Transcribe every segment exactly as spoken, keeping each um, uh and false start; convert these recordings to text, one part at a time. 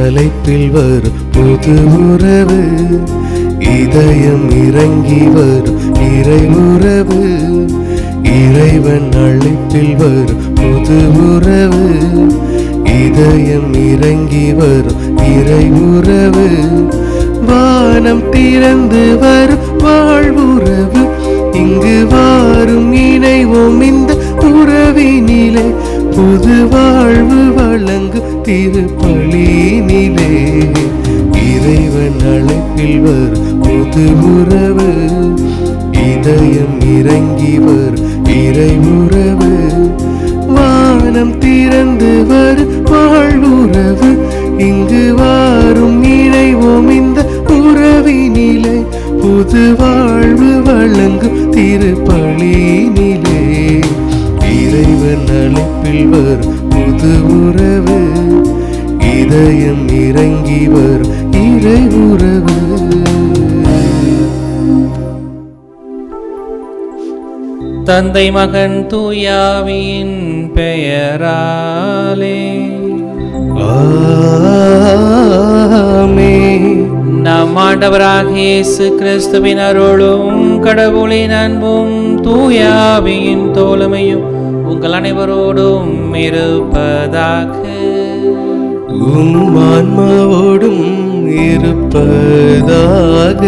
அழைப்பில் வரும் புது உறவு, இதயம் இறங்கி வரும் இறை உறவு. இறைவன் அழைப்பில் வரும் புது உறவு, இதயம் இறங்கி வரும் இறை உறவு. வானம் திறந்து வரும் வாழ்வுறவு, இங்கு வாரும் இணைவோம் இந்த உறவினிலே. புது வாழ்வு வழங்கு திருப்பலியினிலே. இறைவன் அழைப்பில் வரும் புது உறவு, இதயம் இறங்கி வரும் இறை உறவு. வானம் திறந்து வரும் வாழ்வுறவு, இங்கு வாரும் இணைவோம் இந்த உறவினிலே. புது வாழ்வு வழங்கும் திருப்பலியினிலே. இறைவன் அழைப்பில் வரும் புது உறவு, இதயம் இறங்கி வரும் இறை உறவு. தந்தை மகன் தூயாவின் பெயராலே ஆமென். நம் ஆண்டவராகிய இயேசு கிறிஸ்துவின் அருளும் கடவுளின் அன்பும் தூயாவின் தோழமையும் உங்கள் அனைவரோடும் இருப்பதாக. உம் ஆன்மாவோடும் இருப்பதாக.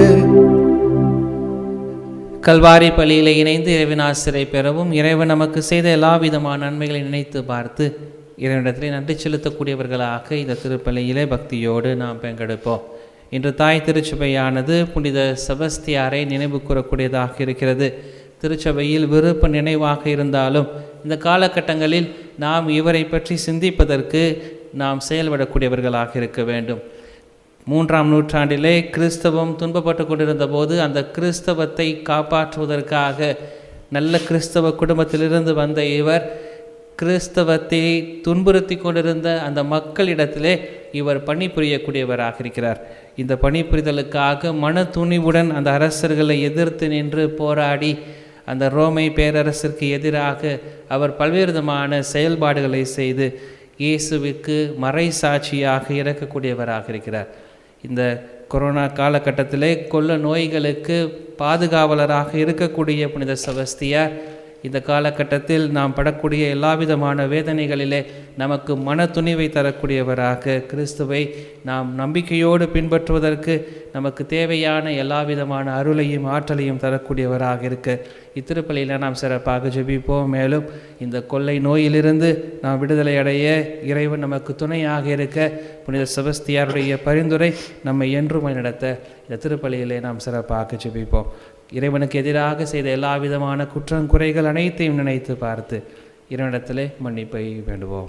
கல்வாரி பலியிலே இணைந்து இறைவன் ஆசிரை பெறவும், இறைவன் நமக்கு செய்த எல்லா விதமான நன்மைகளை நினைத்து பார்த்து இறைவனிடத்திலே நன்றி செலுத்தக்கூடியவர்களாக இந்த திருப்பலியிலே பக்தியோடு நாம் பங்கெடுப்போம். இன்று தாய் திருச்சபையானது புனித செபஸ்தியாரை நினைவு கூறக்கூடியதாக இருக்கிறது. திருச்சபையில் விருப்ப நினைவாக இருந்தாலும் இந்த காலகட்டங்களில் நாம் இவரை பற்றி சிந்திப்பதற்கு நாம் செயல்படக்கூடியவர்களாக இருக்க வேண்டும். மூன்றாம் நூற்றாண்டிலே கிறிஸ்தவம் துன்பப்பட்டு கொண்டிருந்த போது அந்த கிறிஸ்தவத்தை காப்பாற்றுவதற்காக நல்ல கிறிஸ்தவ குடும்பத்திலிருந்து வந்த இவர் கிறிஸ்தவத்தை துன்புறுத்தி கொண்டிருந்த அந்த மக்களிடத்திலே இவர் பணிபுரியக்கூடியவராக இருக்கிறார். இந்த பணிபுரிதலுக்காக மன துணிவுடன் அந்த அரசர்களை எதிர்த்து நின்று போராடி அந்த ரோமை பேரரசிற்கு எதிராக அவர் பல்வேறு விதமான செயல்பாடுகளை செய்து இயேசுவுக்கு மறை சாட்சியாக இறக்கக்கூடியவராக இருக்கிறார். இந்த கொரோனா காலகட்டத்திலே கொள்ள நோய்களுக்கு பாதுகாவலராக இருக்கக்கூடிய புனித செபஸ்தியார் இந்த காலகட்டத்தில் நாம் படக்கூடிய எல்லா விதமான வேதனைகளிலே நமக்கு மன துணிவை தரக்கூடியவராக, கிறிஸ்துவை நாம் நம்பிக்கையோடு பின்பற்றுவதற்கு நமக்கு தேவையான எல்லா விதமான அருளையும் ஆற்றலையும் தரக்கூடியவராக இருக்க இத்திருப்பலியில் நாம் சிறப்பாக ஜெபிப்போம். மேலும் இந்த கொள்ளை நோயிலிருந்து நாம் விடுதலை அடைய இறைவன் நமக்கு துணையாக இருக்க புனித செபஸ்தியாருடைய பரிந்துரை நம்மை என்றும் நடத்த இந்த திருப்பலியிலே நாம் சிறப்பாக ஜெபிப்போம். இறைவனுக்கு எதிராக செய்த எல்லா விதமான குற்றம் குறைகள் அனைத்தையும் நினைத்து பார்த்து இறைவனிடத்திலே மன்னிப்பை வேண்டுவோம்.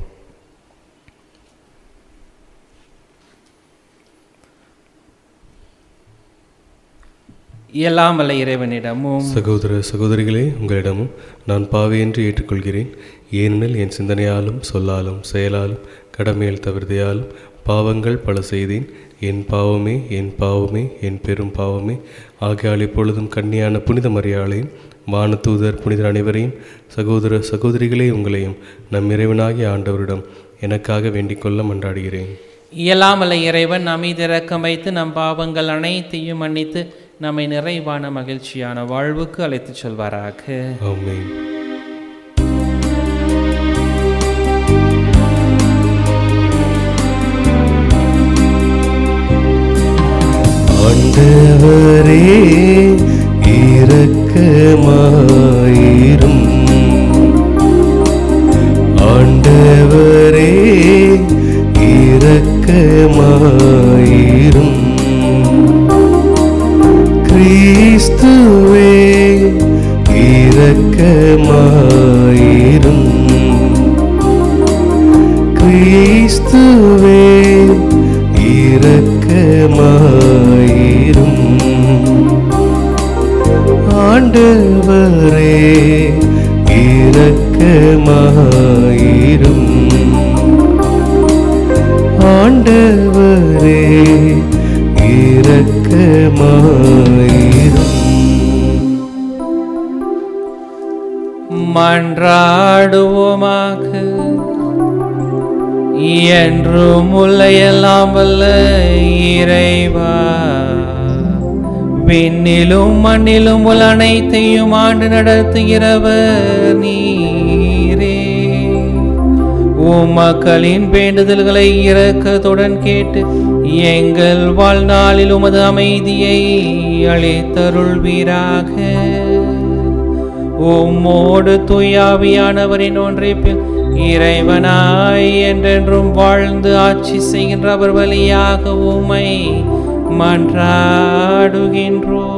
எல்லாம் வல்ல இறைவனிடமும் சகோதர சகோதரிகளே, உங்களிடமும் நான் பாவி என்று ஏற்றுக்கொள்கிறேன். ஏனெனில் என் சிந்தனையாலும் சொல்லாலும் செயலாலும் கடமையில் தவிர்த்தையாலும் பாவங்கள் பல செய்தேன். என் பாவமே என் பாவமே என் பெரும் பாவமே. ஆகையால் இப்பொழுதும் கன்னியான புனித மரியாளையும் வானதூதர் புனிதர் அனைவரையும் சகோதர சகோதரிகளே உங்களையும் நம் இறைவனாகிய ஆண்டவரிடம் எனக்காக வேண்டிக் கொள்ள மன்றாடுகிறேன். எல்லாம் வல்ல இறைவன் நம் மீது இரக்கம் வைத்து நம் பாவங்கள் அனைத்தையும் மன்னித்து நம்மை நிறைவான மகிழ்ச்சியான வாழ்வுக்கு அழைத்துச் செல்வாராக. ஆமென். ஆண்டவரே இரக்கமாயிரும். ஆண்டவரே இரக்கமாயிரும். கிறிஸ்துவே இரக்கமாயிரும். கிறிஸ்துவே இரக்கமாயிரும். ஆண்டவரே இரக்கமாயிரும். ஆண்டவரே இரக்கமாயிரும். மன்றாடுவோமாக. என்றும் உள்ள எல்லாம் வல்ல இறைவா, விண்ணிலும் மண்ணிலும் உள்ள அனைத்தையும் ஆண்டு நடத்துகிறவர் நீரே. உம்மக்களின் வேண்டுதல்களை இரக்கத்துடன் கேட்டு எங்கள் வாழ்நாளில் உமது அமைதியை அளித்தருள்வீராக. உம்மோடு தூயாவியானவரின் ஒன்றிப்பில் இறைவனாய் என்றென்றும் வாழ்ந்து ஆட்சி செய்கின்ற அவர் வழியாக உம்மை மன்றாடுகின்றோம்.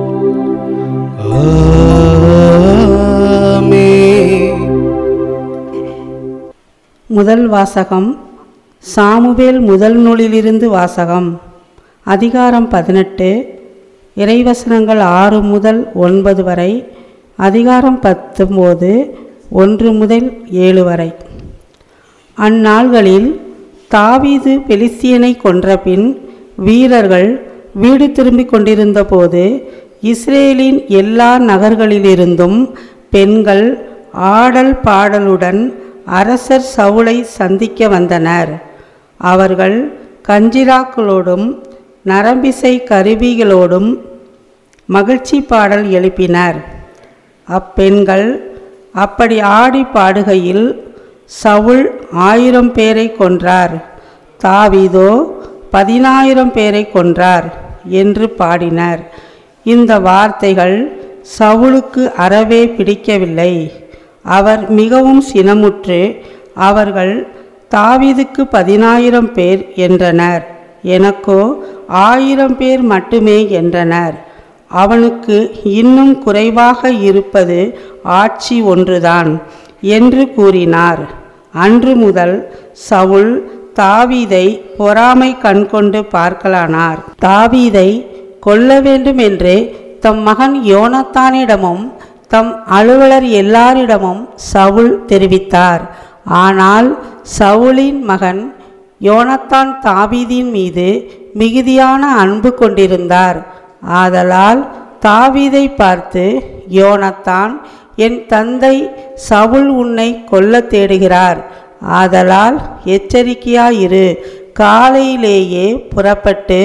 முதல் வாசகம். சாமுவேல் முதல் நூலிலிருந்து வாசகம். அதிகாரம் பதினெட்டு. இறைவசனங்கள் ஆறு முதல் ஒன்பது வரை. அதிகாரம் பத்தொம்போது ஒன்று முதல் ஏழு வரை. அந்நாள்களில் தாவீது பெலிஸ்தியனை கொன்றபின் வீரர்கள் வீடு திரும்பிக் கொண்டிருந்த போது இஸ்ரேலின் எல்லா நகர்களிலிருந்தும் பெண்கள் ஆடல் பாடலுடன் அரசர் சவுலை சந்திக்க வந்தனர். அவர்கள் கஞ்சிராக்களோடும் நரம்பிசை கருவிகளோடும் மகிழ்ச்சி பாடல் எழுப்பினர். அப்பெண்கள் அப்படி ஆடி பாடுகையில் சவுல் ஆயிரம் பேரை கொன்றார், தாவீதோ பதினாயிரம் பேரை கொன்றார் என்று பாடினர். இந்த வார்த்தைகள் சவுலுக்கு அறவே பிடிக்கவில்லை. அவர் மிகவும் சினமுற்று, அவர்கள் தாவீதுக்கு பதினாயிரம் பேர் என்றனர், எனக்கோ ஆயிரம் பேர் மட்டுமே என்றனர். அவனுக்கு இன்னும் குறைவாக இருப்பது ஆட்சி ஒன்றுதான் என்று கூறினார். அன்று முதல் சவுல் தாவீதை பொறாமை கண்கொண்டு பார்க்கலானார். தாவீதை கொல்ல வேண்டும் என்று தம் மகன் யோனத்தானிடமும் தம் அலுவலர் எல்லாரிடமும் சவுல் தெரிவித்தார். ஆனால் சவுலின் மகன் யோனத்தான் தாவீதின் மீது மிகுதியான அன்பு கொண்டிருந்தார். ஆதலால் தாவீதை பார்த்து, யோனத்தான், என் தந்தை சவுல் உன்னை கொல்ல தேடுகிறார், ஆதலால் எச்சரிக்கையாயிரு. காலையிலேயே புறப்பட்டு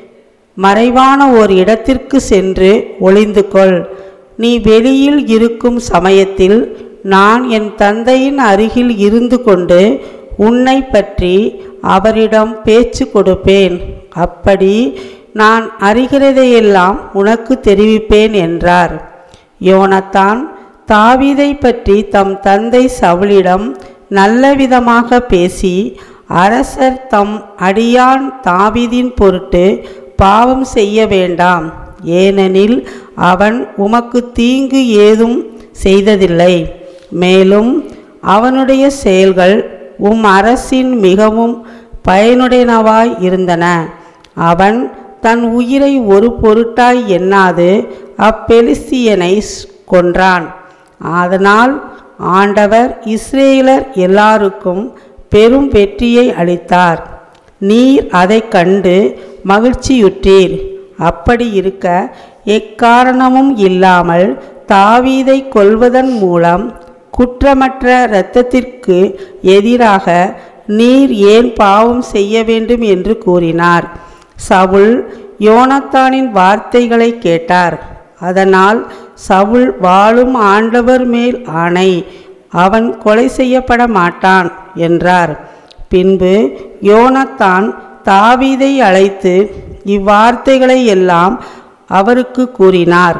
மறைவான ஓர் இடத்திற்கு சென்று ஒளிந்து கொள். நீ வெளியில் இருக்கும் சமயத்தில் நான் என் தந்தையின் அருகில் இருந்து கொண்டு உன்னை பற்றி அவரிடம் பேச்சு கொடுப்பேன். அப்படி நான் அறிகிறதையெல்லாம் உனக்கு தெரிவிப்பேன் என்றார். யோனத்தான் தாவீதை பற்றி தம் தந்தை சவுலிடம் நல்ல விதமாக பேசி, அரசர் தம் அடியான் தாவீதின் பொருட்டு பாவம் செய்ய வேண்டாம், ஏனெனில் அவன் உமக்கு தீங்கு ஏதும் செய்ததில்லை. மேலும் அவனுடைய செயல்கள் உம் அரசின் மிகவும் பயனுடையனவாய் இருந்தன. அவன் தன் உயிரை ஒரு பொருட்டாய் எண்ணாது அப்பெலிஸ்தியனை கொன்றான். அதனால் ஆண்டவர் இஸ்ரேலர் எல்லாருக்கும் பெரும் வெற்றியை அளித்தார். நீர் அதை கண்டு மகிழ்ச்சியுற்றீர். அப்படி இருக்க எக்காரணமும் இல்லாமல் தாவீதை கொல்வதன் மூலம் குற்றமற்ற இரத்தத்திற்கு எதிராக நீர் ஏன் பாவம் செய்ய வேண்டும் என்று கூறினார். சவுல் யோனத்தானின் வார்த்தைகளை கேட்டார். அதனால் சவுல் வாழும் ஆண்டவர் மேல் ஆணை, அவன் கொலை செய்யப்பட மாட்டான் என்றார். பின்பு யோனத்தான் தாவீதை அழைத்து இவ்வார்த்தைகளை எல்லாம் அவருக்கு கூறினார்.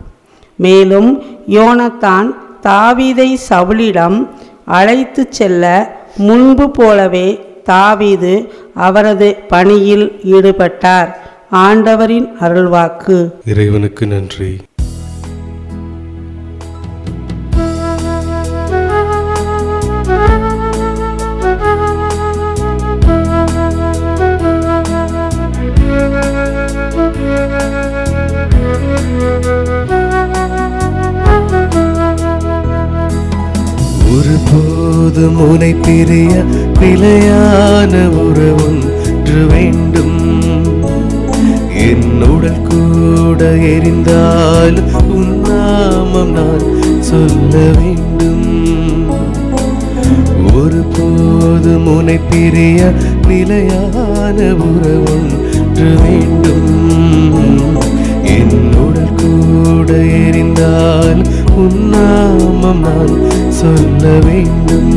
மேலும் யோனத்தான் தாவீதை சவுலிடம் அழைத்து செல்ல முன்பு போலவே தாவீது அவரது பணியில் ஈடுபட்டார். ஆண்டவரின் அருள்வாக்கு. இறைவனுக்கு நன்றி. ஒருபோதும் உனை பிரிய நிலையான உறவொன்று வேண்டும். என் உடல் கூட எரிந்தால் உன் நாமம் நான் சொல்ல வேண்டும். ஒரு ஒருபோதும் உன்னை பிரிய நிலையான உறவொன்று வேண்டும். என் உடல் கூட எரிந்தால் உன் நாமம் நான் சொல்ல வேண்டும்.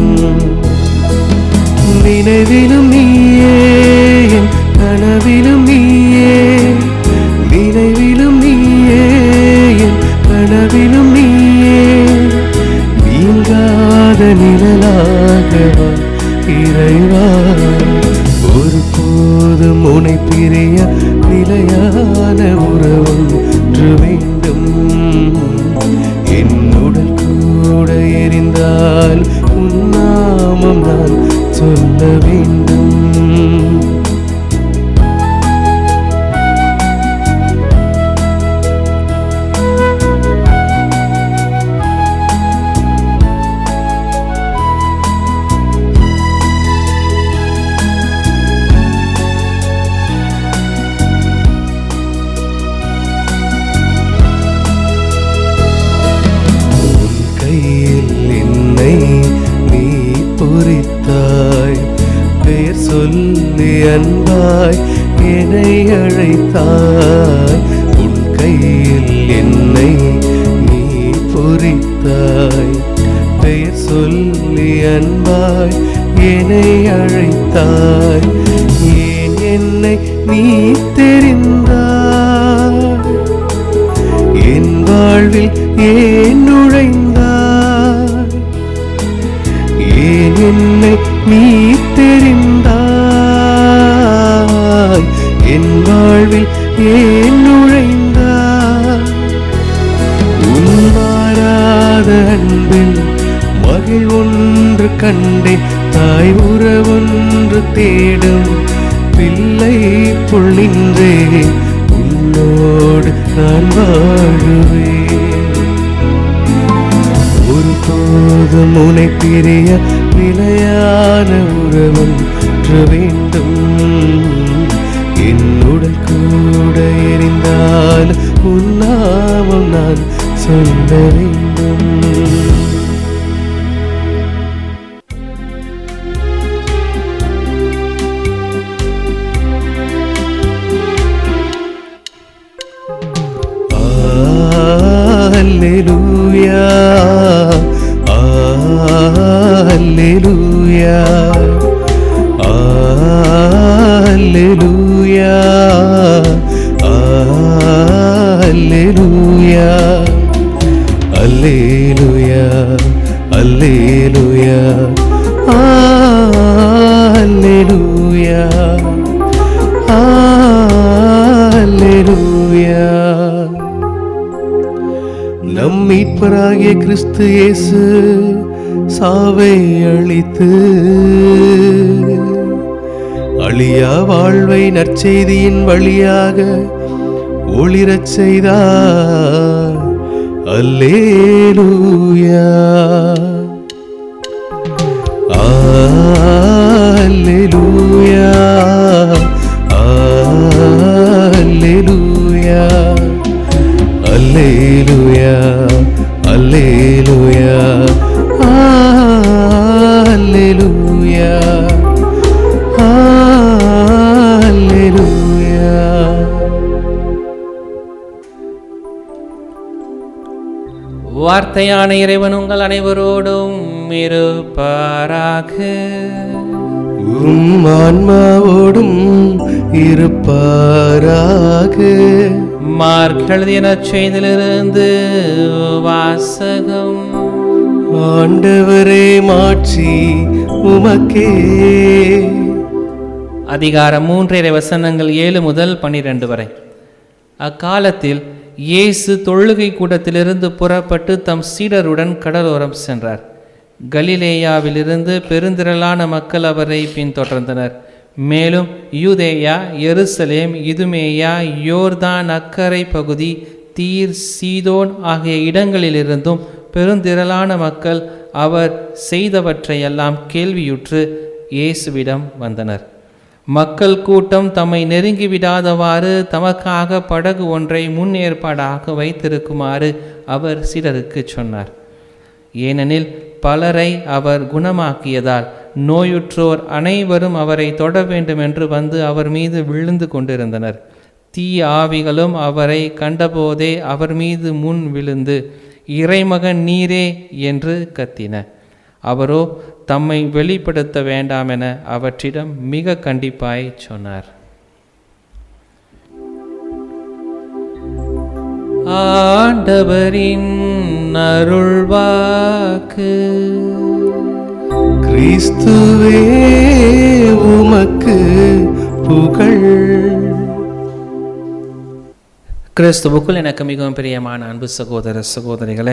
நினைவிலும் நீயே, என் கனவிலும் நீயே, நினைவிலும் நீயே, என் கனவிலும் நீயே, நீங்காத நிழலாகவா இறைவா. ஒருபோதும் உன்னை பிரிய நிலையான உறவொன்று வேண்டும். என் உடல் கூட எரிந்தால் உன் நாமம் நான் சொல்ல வேண்டும். பெயர் சொல்லி அன்பாய் என்னை அழைத்தாய். உன் கையில் என்னை நீ பொறித்தாய். பெயர் சொல்லி அன்பாய் என்னை அழைத்தாய். ஏன் என்னை நீ தெரிந்தாய், என் வாழ்வில் ஏன் நுழைந்தாய். ஏன் என்னை நீ தெரிந்தாய், என் வாழ்வில் ஏன் நுழைந்தாய். உன் மாறாத அன்பில் மகிழ் ஒன்று கண்டேன். தாய் உறவொன்று தேடும் பிள்ளை புல் நின்றே உன்னோடு நான் வாழுவேன். ஒருபோதும் உன்னை பிரிய நிலையான உறவொன்று வேண்டும். என் உடல் கூட எரிந்தால் உன் நாமம் நான் சொல்ல வேண்டும். Alleluia, Alleluia, Alleluia, Alleluia, Alleluia, Alleluia, Alleluia, Alleluia. நம் மீட்பராகிய கிறிஸ்து இயேசு சாவை அழித்து அழியா வாழ்வை நற்செய்தியின் வழியாக ஒளிரச் செய்தார். அல்லேலூயா, அல்லேலூயா, அல்லேலூயா, அல்லேலூயா, அல்லேலூயா, அல்லேலூயா, அல்லேலூயா. வார்த்தையான இறைவன் உங்கள் அனைவரோடும் இருப்பாராக. உம் ஆன்மாவோடும் இருப்பாராக. மார்க் எழுதிய நற்செய்தியிலிருந்து வாசகம். ஆண்டவரே, மாட்சி உமக்கே. அதிகாரம் மூன்று இறை வசனங்கள் ஏழு முதல் பன்னிரண்டு வரை. அக்காலத்தில் இயேசு தொழுகை கூடத்திலிருந்து புறப்பட்டு தம் சீடருடன் கடலோரம் சென்றார். கலிலேயாவிலிருந்து பெருந்திரளான மக்கள் அவரை பின்தொடர்ந்தனர். மேலும் யூதேயா, எருசலேம், இதுமேயா, யோர்தான் அக்கரை பகுதி, தீர், சீதோன் ஆகிய இடங்களிலிருந்தும் பெருந்திரளான மக்கள் அவர் செய்தவற்றையெல்லாம் கேள்வியுற்று இயேசுவிடம் வந்தனர். மக்கள் கூட்டம் தம்மை நெருங்கிவிடாதவாறு தமக்காக படகு ஒன்றை முன் ஏற்பாடாக வைத்திருக்குமாறு அவர் சிலருக்கு சொன்னார். ஏனெனில் பலரை அவர் குணமாக்கியதால் நோயுற்றோர் அனைவரும் அவரை தொட வேண்டும் என்று வந்து அவர் மீது விழுந்து கொண்டிருந்தனர். தீய ஆவிகளும் அவரை கண்டபோதே அவர் மீது முன் விழுந்து, இறைமகன் நீரே என்று கத்தின. அவரோ தம்மை வெளிப்படுத்த வேண்டாம் என அவற்றிடம் மிக கண்டிப்பாய் சொன்னார். ஆண்டவரின் அருள்வாக்கு. கிறிஸ்துவே உமக்கு புகழ். கிறிஸ்துவுக்குள் எனக்கு மிகவும் பிரியமான அன்பு சகோதர சகோதரிகளே,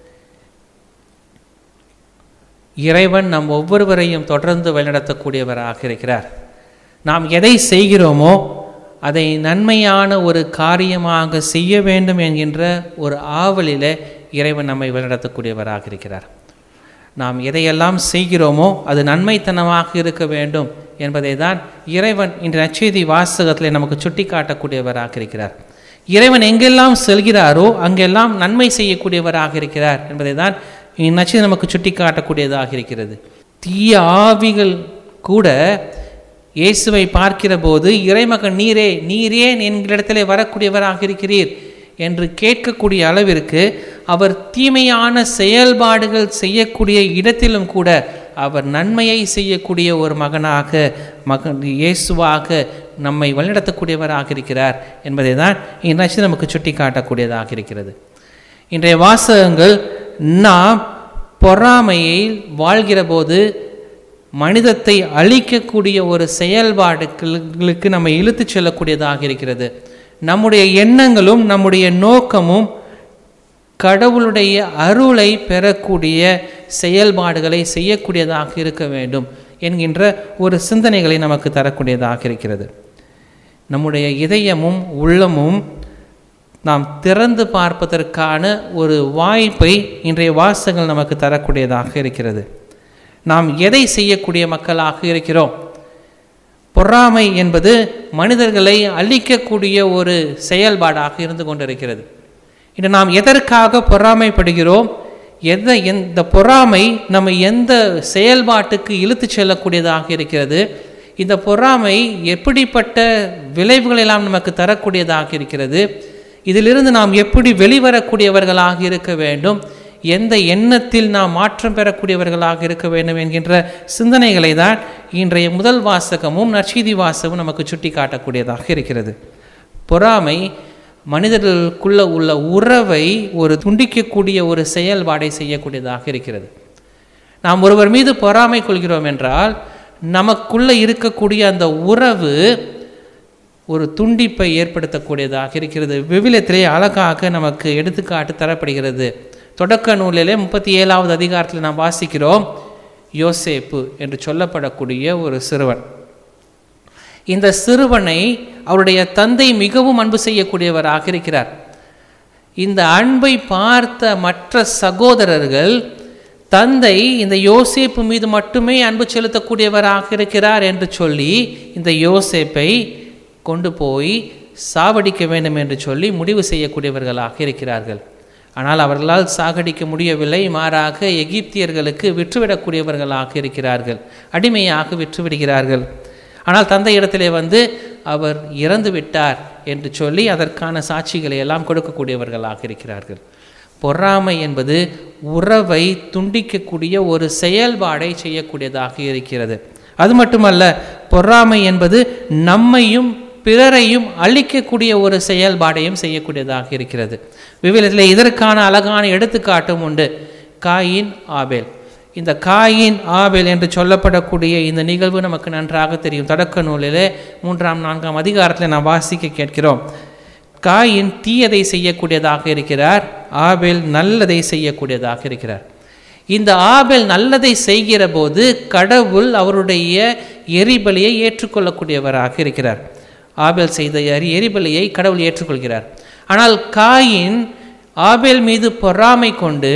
இறைவன் நம் ஒவ்வொருவரையும் தொடர்ந்து வழிநடத்தக்கூடியவராக இருக்கிறார். நாம் எதை செய்கிறோமோ அதை நன்மையான ஒரு காரியமாக செய்ய வேண்டும் என்கின்ற ஒரு ஆவலில் இறைவன் நம்மை வழிநடத்தக்கூடியவராக இருக்கிறார். நாம் எதையெல்லாம் செய்கிறோமோ அது நன்மைத்தனமாக இருக்க வேண்டும் என்பதை தான் இறைவன் இன்று நற்செய்தி வாசகத்தில் நமக்கு சுட்டி காட்டக்கூடியவராக இருக்கிறார். இறைவன் எங்கெல்லாம் செல்கிறாரோ அங்கெல்லாம் நன்மை செய்யக்கூடியவராக இருக்கிறார் என்பதை தான் இந்நற்செய்தி நமக்கு சுட்டி காட்டக்கூடியதாக இருக்கிறது. தீய ஆவிகள் கூட இயேசுவை பார்க்கிற போது, இறைமகன் நீரே நீரே என்கிற வரக்கூடியவராக இருக்கிறீர் என்று கேட்கக்கூடிய அளவிற்கு அவர் தீமையான செயல்பாடுகள் செய்யக்கூடிய இடத்திலும் கூட அவர் நன்மையை செய்யக்கூடிய ஒரு மகனாக, மகன் இயேசுவாக நம்மை வழிநடத்தக்கூடியவராக இருக்கிறார் என்பதை தான் இந்நற்செய்தி நமக்கு சுட்டி காட்டக்கூடியதாக இருக்கிறது. இன்றைய வாசகங்கள் நாம் பொறாமையில் வாழ்கிற போது மனிதத்தை அழிக்கக்கூடிய ஒரு செயல்பாடுகளுக்கு நம்ம இழுத்து செல்லக்கூடியதாக இருக்கிறது. நம்முடைய எண்ணங்களும் நம்முடைய நோக்கமும் கடவுளுடைய அருளை பெறக்கூடிய செயல்பாடுகளை செய்யக்கூடியதாக இருக்க வேண்டும் என்கின்ற ஒரு சிந்தனைகளை நமக்கு தரக்கூடியதாக இருக்கிறது. நம்முடைய இதயமும் உள்ளமும் நாம் திறந்து பார்ப்பதற்கான ஒரு வாய்ப்பை இன்றைய வாசகங்கள் நமக்கு தரக்கூடியதாக இருக்கிறது. நாம் எதை செய்யக்கூடிய மக்களாக இருக்கிறோம்? பொறாமை என்பது மனிதர்களை அழிக்கக்கூடிய ஒரு செயல்பாடாக இருந்து கொண்டிருக்கிறது. இன்று நாம் எதற்காக பொறாமைப்படுகிறோம்? எந்த இந்த பொறாமை நம்ம எந்த செயல்பாட்டுக்கு இழுத்து செல்லக்கூடியதாக இருக்கிறது? இந்த பொறாமை எப்படிப்பட்ட விளைவுகளெல்லாம் நமக்கு தரக்கூடியதாக இருக்கிறது? இதிலிருந்து நாம் எப்படி வெளிவரக்கூடியவர்களாக இருக்க வேண்டும்? எந்த எண்ணத்தில் நாம் மாற்றம் பெறக்கூடியவர்களாக இருக்க வேண்டும் என்கின்ற சிந்தனைகளை தான் இன்றைய முதல் வாசகமும் நற்செய்தி வாசகமும் நமக்கு சுட்டி காட்டக்கூடியதாக இருக்கிறது. பொறாமை மனிதர்களுக்குள்ள உள்ள உறவை ஒரு துண்டிக்கக்கூடிய ஒரு செயல்பாடை செய்யக்கூடியதாக இருக்கிறது. நாம் ஒருவர் மீது பொறாமை கொள்கிறோம் என்றால் நமக்குள்ள இருக்கக்கூடிய அந்த உறவு ஒரு துண்டிப்பை ஏற்படுத்தக்கூடியதாக இருக்கிறது. விவிலியத்திலே அழகாக நமக்கு எடுத்துக்காட்டு தரப்படுகிறது. தொடக்க நூலிலே முப்பத்தி ஏழாவது அதிகாரத்தில் நாம் வாசிக்கிறோம், யோசேப்பு என்று சொல்லப்படக்கூடிய ஒரு சிறுவன். இந்த சிறுவனை அவருடைய தந்தை மிகவும் அன்பு செய்யக்கூடியவராக இருக்கிறார். இந்த அன்பை பார்த்த மற்ற சகோதரர்கள் தந்தை இந்த யோசேப்பு மீது மட்டுமே அன்பு செலுத்தக்கூடியவராக இருக்கிறார் என்று சொல்லி இந்த யோசேப்பை கொண்டு போய் சாவடிக்க வேண்டும் என்று சொல்லி முடிவு செய்யக்கூடியவர்களாக இருக்கிறார்கள். ஆனால் அவர்களால் சாகடிக்க முடியவில்லை. மாறாக எகிப்தியர்களுக்கு விற்றுவிடக்கூடியவர்களாக இருக்கிறார்கள், அடிமையாக விற்றுவிடுகிறார்கள். ஆனால் தந்தை இடத்திலே வந்து அவர் இறந்து விட்டார் என்று சொல்லி அதற்கான சாட்சிகளை எல்லாம் கொடுக்கக்கூடியவர்களாக இருக்கிறார்கள். பொறாமை என்பது உறவை துண்டிக்கக்கூடிய ஒரு செயல்பாடை செய்யக்கூடியதாக இருக்கிறது. அது மட்டுமல்ல, பொறாமை என்பது நம்மையும் பிறரையும் அழிக்கக்கூடிய ஒரு செயல்பாடையும் செய்யக்கூடியதாக இருக்கிறது. விவிலியத்தில் இதற்கான அழகான எடுத்துக்காட்டும் உண்டு. காயின் ஆபேல். இந்த காயின் ஆபேல் என்று சொல்லப்படக்கூடிய இந்த நிகழ்வு நமக்கு நன்றாக தெரியும். தொடக்க நூலிலே மூன்றாம் நான்காம் அதிகாரத்தில் நாம் வாசிக்க கேட்கிறோம். காயின் தீயதை செய்யக்கூடியதாக இருக்கிறார், ஆபேல் நல்லதை செய்யக்கூடியதாக இருக்கிறார். இந்த ஆபேல் நல்லதை செய்கிற போது கடவுள் அவருடைய எரிபலியை ஏற்றுக்கொள்ளக்கூடியவராக இருக்கிறார். ஆபேல் செய்த எரி எரிபலியை கடவுள் ஏற்றுக்கொள்கிறார். ஆனால் காயின் ஆபேல் மீது பொறாமை கொண்டு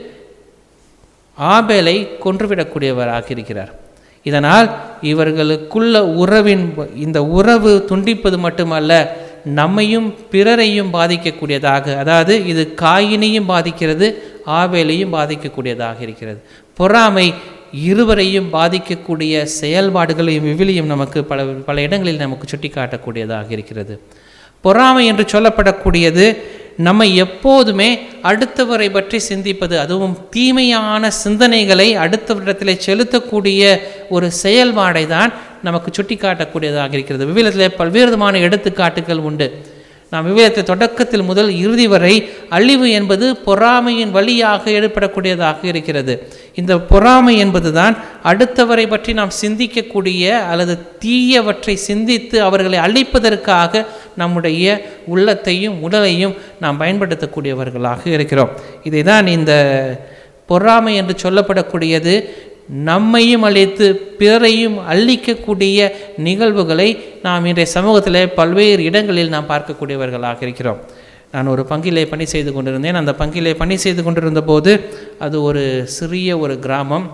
ஆபேலை கொன்றுவிடக்கூடியவராக இருக்கிறார். இதனால் இவர்களுக்குள்ள உறவின் இந்த உறவு துண்டிப்பது மட்டுமல்ல, நம்மையும் பிறரையும் பாதிக்கக்கூடியதாக, அதாவது இது காயினையும் பாதிக்கிறது, ஆபேலையும் பாதிக்கக்கூடியதாக இருக்கிறது. பொறாமை இருவரையும் பாதிக்கக்கூடிய செயல்பாடுகளையும் விவிலியம் நமக்கு பல பல இடங்களில் நமக்கு சுட்டி காட்டக்கூடியதாக இருக்கிறது. பொறாமை என்று சொல்லப்படக்கூடியது நம்மை எப்போதுமே அடுத்தவரை பற்றி சிந்திப்பது, அதுவும் தீமையான சிந்தனைகளை அடுத்தவரிடத்தில் செலுத்தக்கூடிய ஒரு செயல்பாடை தான் நமக்கு சுட்டி காட்டக்கூடியதாக இருக்கிறது. விவிலியத்தில் பல்வேறு விதமான எடுத்துக்காட்டுகள் உண்டு. நாம் விவிலியத்தை தொடக்கத்தில் முதல் இறுதி வரை அழிவு என்பது பொறாமையின் வழியாக ஏற்படக்கூடியதாக இருக்கிறது. இந்த பொறாமை என்பது தான் அடுத்தவரை பற்றி நாம் சிந்திக்கக்கூடிய அல்லது தீயவற்றை சிந்தித்து அவர்களை அழிப்பதற்காக நம்முடைய உள்ளத்தையும் உடலையும் நாம் பயன்படுத்தக்கூடியவர்களாக இருக்கிறோம். இதை தான் இந்த பொறாமை என்று சொல்லப்படக்கூடியது நம்மையும் அழித்து பிறரையும் அழிக்கக்கூடிய நிகழ்வுகளை நாம் இன்றைய சமூகத்தில் பல்வேறு இடங்களில் நாம் பார்க்கக்கூடியவர்களாக இருக்கிறோம். நான் ஒரு பங்கிலே பணி செய்து கொண்டிருந்தேன். அந்த பங்கிலே பணி செய்து கொண்டிருந்த போது அது ஒரு சிறிய ஒரு கிராமம்.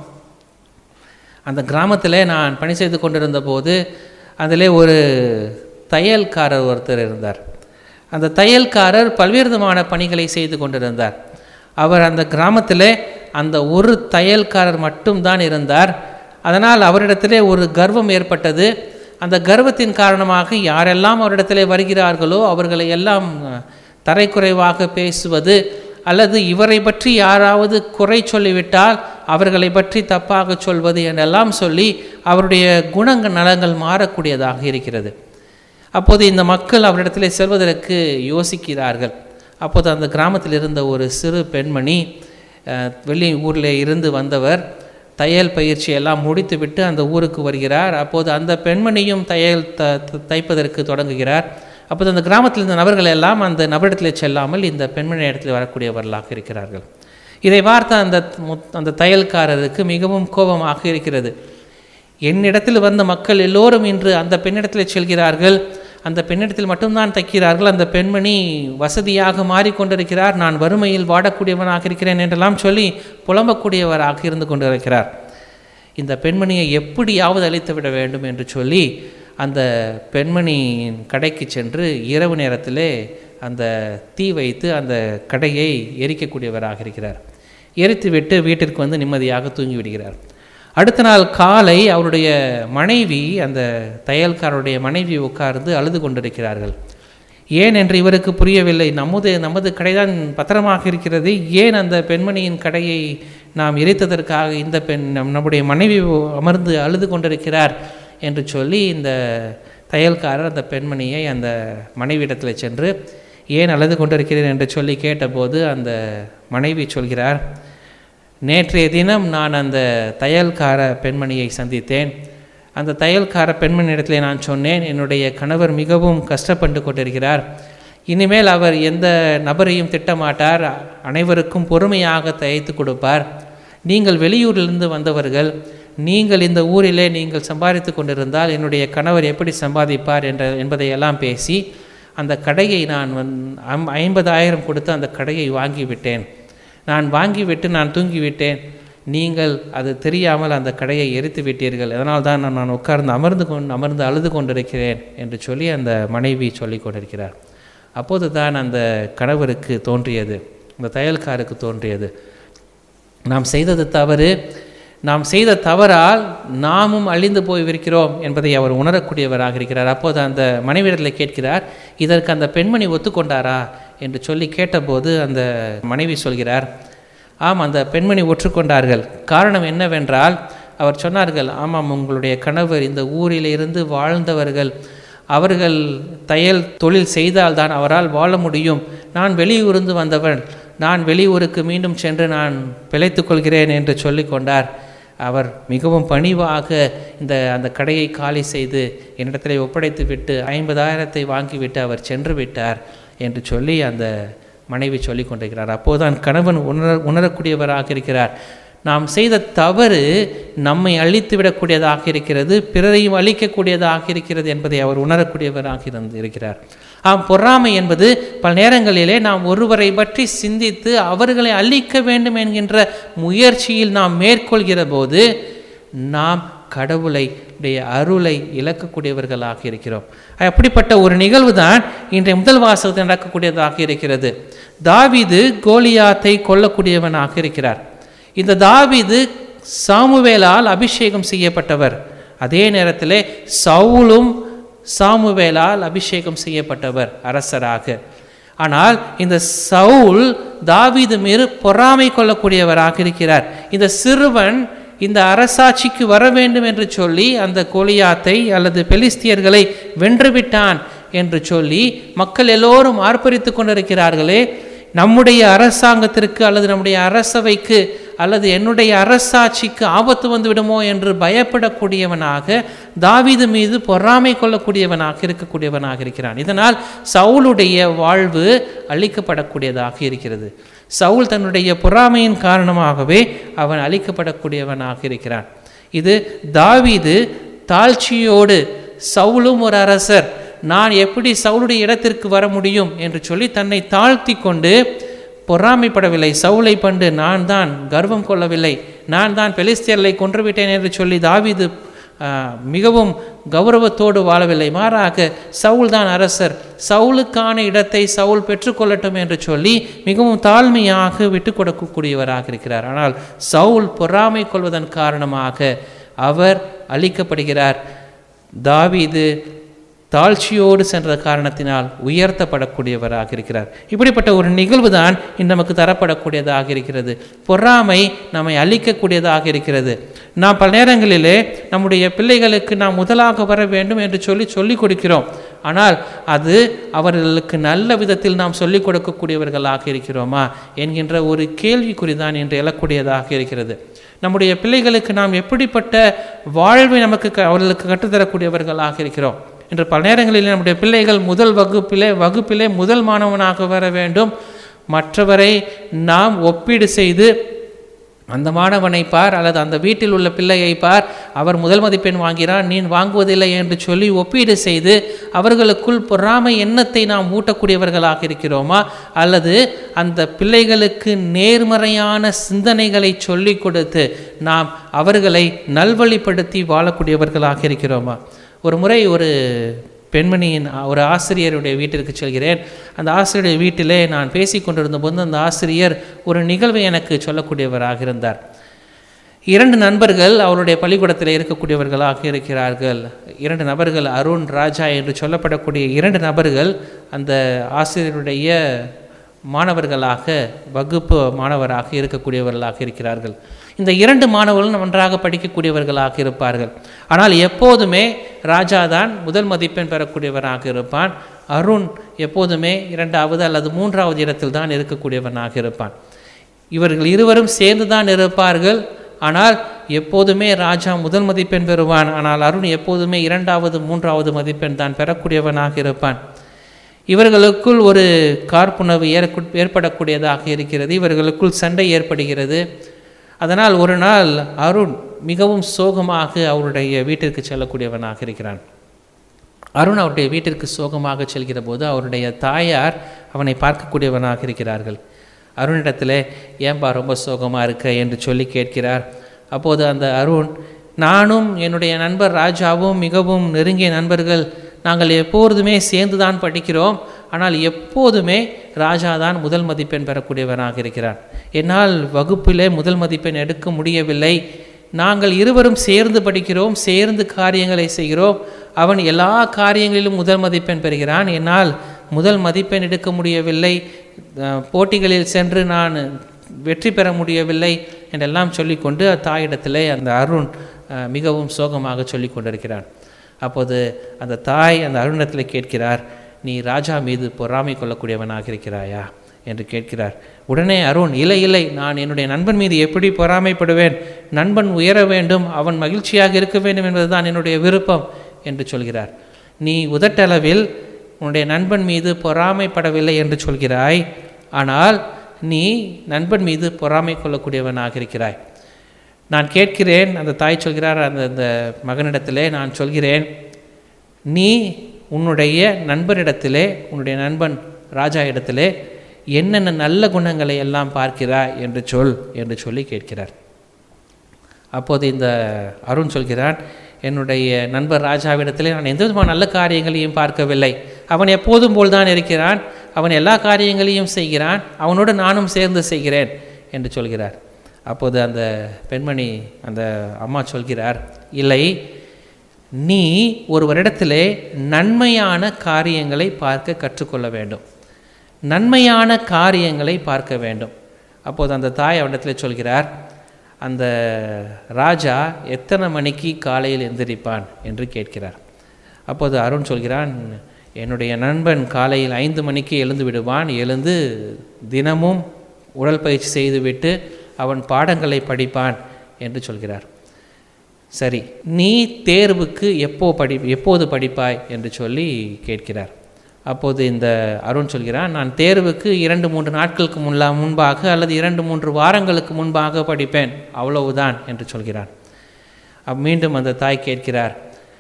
அந்த கிராமத்தில் நான் பணி செய்து கொண்டிருந்த போது அதில் ஒரு தையல்காரர் ஒருத்தர் இருந்தார். அந்த தையல்காரர் பல்வேறு விதமான பணிகளை செய்து கொண்டிருந்தார். அவர் அந்த கிராமத்தில் அந்த ஒரு தையல்காரர் மட்டும்தான் இருந்தார். அதனால் அவரிடத்திலே ஒரு கர்வம் ஏற்பட்டது. அந்த கர்வத்தின் காரணமாக யாரெல்லாம் அவரிடத்திலே வருகிறார்களோ அவர்களை எல்லாம் தரைக்குறைவாக பேசுவது, அல்லது இவரை பற்றி யாராவது குறை சொல்லிவிட்டால் அவர்களை பற்றி தப்பாக சொல்வது என்றெல்லாம் சொல்லி அவருடைய குணங்கள் நலங்கள் மாறக்கூடியதாக இருக்கிறது. அப்போது இந்த மக்கள் அவரிடத்திலே செல்வதற்கு யோசிக்கிறார்கள். அப்போது அந்த கிராமத்தில் இருந்த ஒரு சிறு பெண்மணி, வெளி ஊரில் இருந்து வந்தவர், தையல் பயிற்சி எல்லாம் முடித்துவிட்டு அந்த ஊருக்கு வருகிறார். அப்போது அந்த பெண்மணியும் தையல் த தைப்பதற்கு தொடங்குகிறார். அப்போது அந்த கிராமத்தில் இருந்த நபர்கள் எல்லாம் அந்த நபரிடத்தில் செல்லாமல் இந்த பெண்மணி இடத்தில் வரக்கூடியவர்களாக இருக்கிறார்கள். இதை பார்த்த அந்த அந்த தையல்காரருக்கு மிகவும் கோபமாக இருக்கிறது. என்னிடத்தில் வந்த மக்கள் எல்லோரும் இன்று அந்த பெண்ணிடத்தில் செல்கிறார்கள், அந்த பெண்ணிடத்தில் மட்டும்தான் தைக்கிறார்கள், அந்த பெண்மணி வசதியாக மாறிக்கொண்டிருக்கிறார், நான் வறுமையில் வாடக்கூடியவனாக இருக்கிறேன் என்றெல்லாம் சொல்லி புலம்பக்கூடியவராக இருந்து கொண்டிருக்கிறார். இந்த பெண்மணியை எப்படியாவது அழித்து விட வேண்டும் என்று சொல்லி அந்த பெண்மணியின் கடைக்கு சென்று இரவு நேரத்திலே அந்த தீ வைத்து அந்த கடையை எரிக்கக்கூடியவராக இருக்கிறார். எரித்துவிட்டு வீட்டிற்கு வந்து நிம்மதியாக தூங்கி விடுகிறார். அடுத்த நாள் காலை அவருடைய மனைவி, அந்த தையல்காரருடைய மனைவி உட்கார்ந்து அழுது கொண்டிருக்கிறார்கள். ஏன் என்று இவருக்கு புரியவில்லை. நமது நமது கடைதான் பத்திரமாக இருக்கிறது, ஏன் அந்த பெண்மணியின் கடையை நாம் எரித்ததற்காக இந்த பெண் நம்முடைய மனைவி அமர்ந்து அழுது கொண்டிருக்கிறார் என்று சொல்லி இந்த தையல்காரர் அந்த பெண்மணியை அந்த மனைவியிடத்தில் சென்று ஏன் அழுது கொண்டிருக்கிறேன் என்று சொல்லி கேட்டபோது அந்த மனைவி சொல்கிறார், நேற்றைய தினம் நான் அந்த தையல்கார பெண்மணியை சந்தித்தேன். அந்த தையல்கார பெண்மணியிடத்தில் நான் சொன்னேன், என்னுடைய கணவர் மிகவும் கஷ்டப்பட்டு கொண்டிருக்கிறார், இனிமேல் அவர் எந்த நபரையும் திட்டமாட்டார், அனைவருக்கும் பொறுமையாக தைத்து கொடுப்பார். நீங்கள் வெளியூரிலிருந்து வந்தவர்கள், நீங்கள் இந்த ஊரிலே நீங்கள் சம்பாதித்து கொண்டிருந்தால் என்னுடைய கணவர் எப்படி சம்பாதிப்பார் என்ற என்பதையெல்லாம் பேசி அந்த கடையை நான் வந் ஐம்பதாயிரம் கொடுத்து அந்த கடையை வாங்கிவிட்டேன். நான் வாங்கிவிட்டு நான் தூங்கிவிட்டேன், நீங்கள் அது தெரியாமல் அந்த கடையை எரித்து விட்டீர்கள், அதனால் தான் நான் நான் உட்கார்ந்து அமர்ந்து கொண்டு அமர்ந்து அழுது கொண்டிருக்கிறேன் என்று சொல்லி அந்த மனைவி சொல்லி கொண்டிருக்கிறார். அப்போது தான் அந்த கணவருக்கு தோன்றியது, அந்த தையல்காருக்கு தோன்றியது, நாம் செய்தது தவறு, நாம் செய்த தவறால் நாமும் அழிந்து போய்விருக்கிறோம் என்பதை அவர் உணரக்கூடியவராக இருக்கிறார். அப்போது அந்த மனைவியிடத்தில் கேட்கிறார், இதற்கு அந்த பெண்மணி ஒத்துக்கொண்டாரா என்று சொல்லி கேட்டபோது அந்த மனைவி சொல்கிறார், ஆம், அந்த பெண்மணி ஒற்றுக்கொண்டார்கள். காரணம் என்னவென்றால் அவர் சொன்னார்கள், ஆமாம், உங்களுடைய கணவர் இந்த ஊரில் இருந்து வாழ்ந்தவர்கள், அவர்கள் தையல் தொழில் செய்தால்தான் அவரால் வாழ முடியும், நான் வெளியூருந்து வந்தவன், நான் வெளியூருக்கு மீண்டும் சென்று நான் பிழைத்து கொள்கிறேன் என்று சொல்லி கொண்டார். அவர் மிகவும் பணிவாக இந்த அந்த கடையை காலி செய்து என்னிடத்தில் ஒப்படைத்து விட்டு ஐம்பதாயிரத்தை வாங்கிவிட்டு அவர் சென்று விட்டார் என்று சொல்லி அந்த மனைவி சொல்லி கொண்டிருக்கிறார். அப்போதுதான் கணவன் உணர உணரக்கூடியவராக இருக்கிறார், நாம் செய்த தவறு நம்மை அழித்து விடக்கூடியதாக இருக்கிறது, பிறரையும் அழிக்கக்கூடியதாக இருக்கிறது என்பதை அவர் உணரக்கூடியவராக இருந்து இருக்கிறார். ஆம், பொறாமை என்பது பல நேரங்களிலே நாம் ஒருவரை பற்றி சிந்தித்து அவர்களை அழிக்க வேண்டும் என்கின்ற முயற்சியில் நாம் மேற்கொள்கிற போது நாம் கடவுளை உடைய அருளை இழக்கக்கூடியவர்களாக இருக்கிறோம். அப்படிப்பட்ட ஒரு நிகழ்வு தான் இன்றைய முதல் வாசகத்தில் நடக்கக்கூடியதாக இருக்கிறது. தாவீது கோலியாத்தை கொல்லக்கூடியவனாக இருக்கிறார். இந்த தாவீது சாமுவேலால் அபிஷேகம் செய்யப்பட்டவர். அதே நேரத்திலே சவுலும் சாமுவேலால் அபிஷேகம் செய்யப்பட்டவர் அரசராக. ஆனால் இந்த சவுல் தாவீது மீது பொறாமை கொள்ளக்கூடியவராக இருக்கிறார். இந்த சிறுவன் இந்த அரசாட்சிக்கு வர வேண்டும் என்று சொல்லி அந்த கோலியாத்தை அல்லது பெலிஸ்தியர்களை வென்றுவிட்டான் என்று சொல்லி மக்கள் எல்லோரும் ஆர்ப்பரித்து கொண்டிருக்கிறார்களே, நம்முடைய அரசாங்கத்திற்கு அல்லது நம்முடைய அரசவைக்கு அல்லது என்னுடைய அரசாட்சிக்கு ஆபத்து வந்து விடுமோ என்று பயப்படக்கூடியவனாக தாவீது மீது பொறாமை கொள்ளக்கூடியவனாக இருக்கக்கூடியவனாக இருக்கிறான். இதனால் சவுலுடைய வாழ்வு அழிக்கப்படக்கூடியதாக இருக்கிறது. சவுல் தன்னுடைய பொறாமையின் காரணமாகவே அவன் அழிக்கப்படக்கூடியவனாக இருக்கிறான். இது தாவீது தாழ்ச்சியோடு, சவுலும் ஒரு அரசர், நான் எப்படி சவுலுடைய இடத்திற்கு வர முடியும் என்று சொல்லி தன்னை தாழ்த்தி கொண்டு பொறாமைப்படவில்லை. சவுலை கண்டு நான் தான் கர்வம் கொள்ளவில்லை, நான் தான் பெலிஸ்தியர்களை கொன்றுவிட்டேன் என்று சொல்லி தாவீது மிகவும் கௌரவத்தோடு வாழவில்லை. மாறாக சவுல் தான் அரசர், சவுலுக்கான இடத்தை சவுல் பெற்றுக்கொள்ளட்டும் என்று சொல்லி மிகவும் தாழ்மையாக விட்டு கொடுக்கக்கூடியவராக இருக்கிறார். ஆனால் சவுல் பொறாமை கொள்வதன் காரணமாக அவர் அழிக்கப்படுகிறார். தாவீது தாழ்ச்சியோடு சென்ற காரணத்தினால் உயர்த்தப்படக்கூடியவராக இருக்கிறார். இப்படிப்பட்ட ஒரு நிகழ்வு தான் நமக்கு தரப்படக்கூடியதாக இருக்கிறது. பொறாமை நம்மை அழிக்கக்கூடியதாக இருக்கிறது. நாம் பல நேரங்களிலே நம்முடைய பிள்ளைகளுக்கு நாம் முதலாக வர வேண்டும் என்று சொல்லி சொல்லிக் கொடுக்கிறோம். ஆனால் அது அவர்களுக்கு நல்ல விதத்தில் நாம் சொல்லிக் கொடுக்கக்கூடியவர்களாக இருக்கிறோமா என்கின்ற ஒரு கேள்விக்குறிதான் இன்று எழக்கூடியதாக இருக்கிறது. நம்முடைய பிள்ளைகளுக்கு நாம் எப்படிப்பட்ட வாழ்வை நமக்கு அவர்களுக்கு கற்றுத்தரக்கூடியவர்களாக இருக்கிறோம். இன்று பல நேரங்களில் நம்முடைய பிள்ளைகள் முதல் வகுப்பிலே வகுப்பிலே முதல் மாணவனாக வர வேண்டும். மற்றவரை நாம் ஒப்பீடு செய்து அந்த மாணவனை பார் அல்லது அந்த வீட்டில் உள்ள பிள்ளையை பார், அவர் முதல் மதிப்பெண் வாங்கிறான், நீ வாங்குவதில்லை என்று சொல்லி ஒப்பீடு செய்து அவர்களுக்குள் பொறாமை எண்ணத்தை நாம் ஊட்டக்கூடியவர்களாக இருக்கிறோமா? அல்லது அந்த பிள்ளைகளுக்கு நேர்மறையான சிந்தனைகளை சொல்லிக் கொடுத்து நாம் அவர்களை நல்வழிப்படுத்தி வாழக்கூடியவர்களாக இருக்கிறோமா? ஒரு முறை ஒரு பெண்மணியின் ஒரு ஆசிரியருடைய வீட்டிற்கு செல்கிறேன். அந்த ஆசிரியருடைய வீட்டிலே நான் பேசி கொண்டிருந்த போது அந்த ஆசிரியர் ஒரு நிகழ்வை எனக்கு சொல்லக்கூடியவராக இருந்தார். இரண்டு நண்பர்கள் அவருடைய பள்ளிக்கூடத்தில் இருக்கக்கூடியவர்களாக இருக்கிறார்கள். இரண்டு நபர்கள், அருண், ராஜா என்று சொல்லப்படக்கூடிய இரண்டு நபர்கள் அந்த ஆசிரியருடைய மாணவர்களாக, வகுப்பு மாணவராக இருக்கக்கூடியவர்களாக இருக்கிறார்கள். இந்த இரண்டு மாணவர்களும் நன்றாக படிக்கக்கூடியவர்களாக இருப்பார்கள். ஆனால் எப்போதுமே ராஜா தான் முதல் மதிப்பெண் பெறக்கூடியவராக இருப்பான். அருண் எப்போதுமே இரண்டாவது அல்லது மூன்றாவது இடத்தில் தான் இருக்கக்கூடியவனாக இருப்பான். இவர்கள் இருவரும் சேர்ந்து தான் இருப்பார்கள். ஆனால் எப்போதுமே ராஜா முதல் மதிப்பெண் பெறுவான். ஆனால் அருண் எப்போதுமே இரண்டாவது மூன்றாவது மதிப்பெண் தான் பெறக்கூடியவனாக இருப்பான். இவர்களுக்குள் ஒரு காழ்ப்புணர்வு ஏற்படக்கூடியதாக இருக்கிறது. இவர்களுக்குள் சண்டை ஏற்படுகிறது. அதனால் ஒரு நாள் அருண் மிகவும் சோகமாக அவருடைய வீட்டிற்கு செல்லக்கூடியவனாக இருக்கிறான். அருண் அவருடைய வீட்டிற்கு சோகமாக செல்கிற போது அவருடைய தாயார் அவனை பார்க்கக்கூடியவனாக இருக்கிறார்கள். அருணிடத்தில் ஏன்பா ரொம்ப சோகமாக இருக்க என்று சொல்லி கேட்கிறார். அப்போது அந்த அருண், நானும் என்னுடைய நண்பர் ராஜாவும் மிகவும் நெருங்கிய நண்பர்கள், நாங்கள் எப்போதுமே சேர்ந்து தான் படிக்கிறோம். ஆனால் எப்போதுமே ராஜா தான் முதல் மதிப்பெண் பெறக்கூடியவனாக இருக்கிறார். என்னால் வகுப்பிலே முதல் மதிப்பெண் எடுக்க முடியவில்லை. நாங்கள் இருவரும் சேர்ந்து படிக்கிறோம், சேர்ந்து காரியங்களை செய்கிறோம். அவன் எல்லா காரியங்களிலும் முதல் மதிப்பெண் பெறுகிறான். என்னால் முதல் மதிப்பெண் எடுக்க முடியவில்லை, போட்டிகளில் சென்று நான் வெற்றி பெற முடியவில்லை என்றெல்லாம் சொல்லிக்கொண்டு தாயிடத்திலே அந்த அருண் மிகவும் சோகமாக சொல்லி கொண்டிருக்கிறான். அப்போது அந்த தாய் அந்த அருணத்தில் கேட்கிறார், நீ ராஜா மீது பொறாமை கொள்ளக்கூடியவனாக இருக்கிறாயா என்று கேட்கிறார். உடனே அருண், இல்லை இல்லை, நான் என்னுடைய நண்பன் மீது எப்படி பொறாமைப்படுவேன்? நண்பன் உயர வேண்டும், அவன் மகிழ்ச்சியாக இருக்க வேண்டும் என்பதுதான் என்னுடைய விருப்பம் என்று சொல்கிறார். நீ உதட்டளவில் உன்னுடைய நண்பன் மீது பொறாமைப்படவில்லை என்று சொல்கிறாய், ஆனால் நீ நண்பன் மீது பொறாமை கொள்ளக்கூடியவனாக இருக்கிறாய். நான் கேட்கிறேன், அந்த தாய் சொல்கிறார் அந்த அந்த மகனிடத்திலே, நான் சொல்கிறேன், நீ உன்னுடைய நண்பரிடத்திலே, உன்னுடைய நண்பன் ராஜா இடத்திலே என்னென்ன நல்ல குணங்களை எல்லாம் பார்க்கிறாய் என்று சொல் என்று சொல்லி கேட்கிறார். அப்போது இந்த அருண் சொல்கிறான், என்னுடைய நண்பர் ராஜாவிடத்தில் நான் எந்த விதமான நல்ல காரியங்களையும் பார்க்கவில்லை. அவன் எப்போதும் போல் தான் இருக்கிறான், அவன் எல்லா காரியங்களையும் செய்கிறான், அவனோடு நானும் சேர்ந்து செய்கிறேன் என்று சொல்கிறார். அப்போது அந்த பெண்மணி, அந்த அம்மா சொல்கிறார், இல்லை, நீ ஒரு வருடத்திலே நன்மையான காரியங்களை பார்க்க கற்றுக்கொள்ள வேண்டும், நன்மையான காரியங்களை பார்க்க வேண்டும். அப்போது அந்த தாய் அவனிடத்தில் சொல்கிறார், அந்த ராஜா எத்தனை மணிக்கு காலையில் எந்திரிப்பான் என்று கேட்கிறார். அப்போது அருண் சொல்கிறான், என்னுடைய நண்பன் காலையில் ஐந்து மணிக்கு எழுந்து விடுவான், எழுந்து தினமும் உடற்பயிற்சி செய்துவிட்டு அவன் பாடங்களை படிப்பான் என்று சொல்கிறார். சரி, நீ தேர்வுக்கு எப்போ படி எப்போது படிப்பாய் என்று சொல்லி கேட்கிறார். அப்போது இந்த அருண் சொல்கிறான், நான் தேர்வுக்கு இரண்டு மூன்று நாட்களுக்கு முன்லா முன்பாக அல்லது இரண்டு மூன்று வாரங்களுக்கு முன்பாக படிப்பேன், அவ்வளவுதான் என்று சொல்கிறான். மீண்டும் அந்த தாய் கேட்கிறார்,